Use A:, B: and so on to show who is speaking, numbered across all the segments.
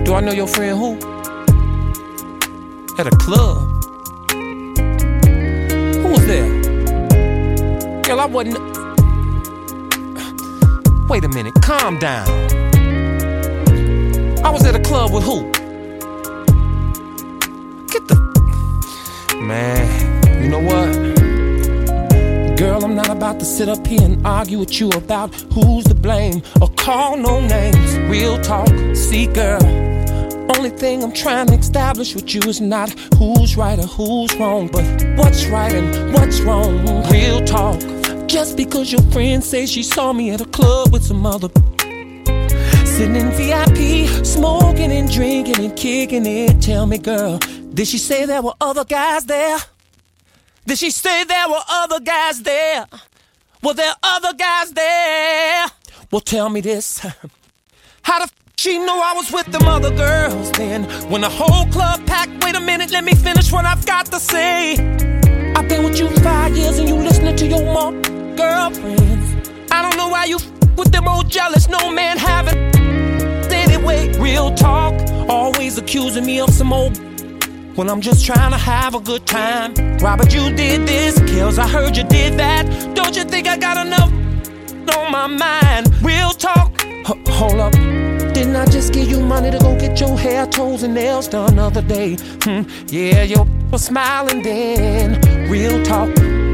A: Do I know your friend who? At a club. Who was there? Girl, I wasn't. Wait a minute, calm down. I was at a club with who? Get the... Man, you know what? Girl, I'm not about to sit up here and argue with you about who's to blame or call no names. Real talk, see girl, only thing I'm trying to establish with you is not who's right or who's wrong, but what's right and what's wrong. Real talk. Just because your friend says she saw me at a club with some other sitting in VIP, smoking and drinking and kicking it. Tell me, girl, did she say there were other guys there? Did she say there were other guys there? Were there other guys there? Well, tell me this. How the f*** she know I was with them other girls then? When the whole club packed, wait a minute, let me finish what I've got to say. I've been with you 5 years and you listening to your mom girlfriends. I don't know why you f*** with them old jealous, no man having anyway. Real talk, always accusing me of some old when I'm just trying to have a good time. Robert, you did this. Kills, I heard you did that. Don't you think I got enough on my mind? Real talk. Hold up. Didn't I just give you money to go get your hair, toes, and nails done the other day? Yeah, you was smiling then. Real talk.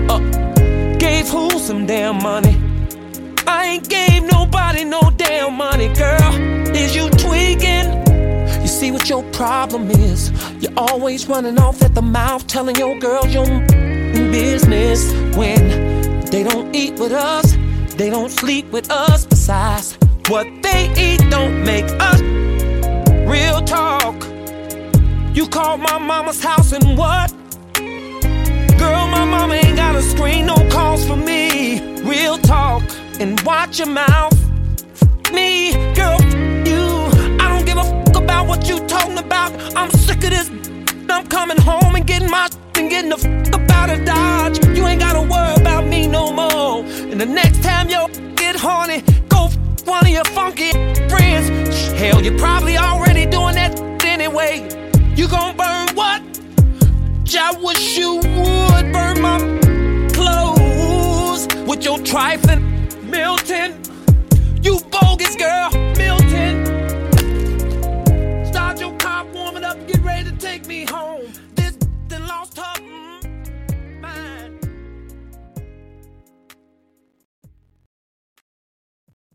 A: Gave who some damn money? I ain't gave nobody no damn money, girl. Is you tweaking? You see what your problem is? You're always running off at the mouth, telling your girls your business when they don't eat with us, they don't sleep with us. Besides, what they eat don't make us. Real talk. You called my mama's house and what? Girl, my mama ain't got a screen, no calls for me. Real talk. And watch your mouth. Me, girl, you. I don't give a f*** about what you talking about. I'm sick of this. I'm coming home and getting my and getting the f*** up out of Dodge. You ain't gotta worry about me no more. And the next time you get horny, go f*** one of your funky friends. Hell, you're probably already doing that anyway. You gon' burn what? I wish you would burn my clothes with your trifling Milton. You bogus girl, Milton. Start your car warming up, get ready to take me home.